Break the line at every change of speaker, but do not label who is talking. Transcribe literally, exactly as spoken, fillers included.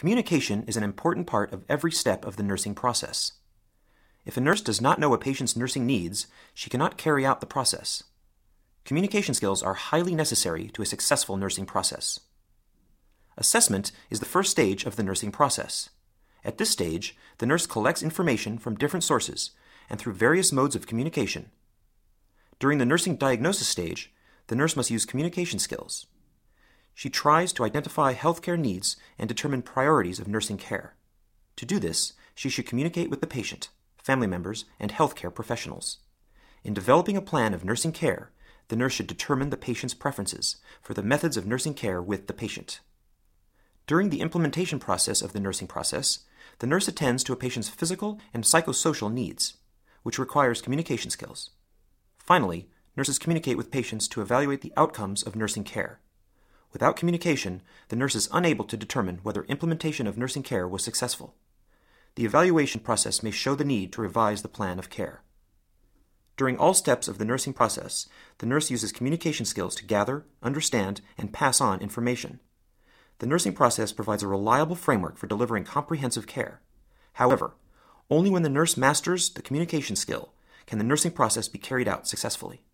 Communication is an important part of every step of the nursing process. If a nurse does not know a patient's nursing needs, she cannot carry out the process. Communication skills are highly necessary to a successful nursing process. Assessment is the first stage of the nursing process. At this stage, the nurse collects information from different sources and through various modes of communication. During the nursing diagnosis stage, the nurse must use communication skills. She tries to identify healthcare needs and determine priorities of nursing care. To do this, she should communicate with the patient, family members, and healthcare professionals. In developing a plan of nursing care, the nurse should determine the patient's preferences for the methods of nursing care with the patient. During the implementation process of the nursing process, the nurse attends to a patient's physical and psychosocial needs, which requires communication skills. Finally, nurses communicate with patients to evaluate the outcomes of nursing care. Without communication, the nurse is unable to determine whether implementation of nursing care was successful. The evaluation process may show the need to revise the plan of care. During all steps of the nursing process, the nurse uses communication skills to gather, understand, and pass on information. The nursing process provides a reliable framework for delivering comprehensive care. However, only when the nurse masters the communication skill can the nursing process be carried out successfully.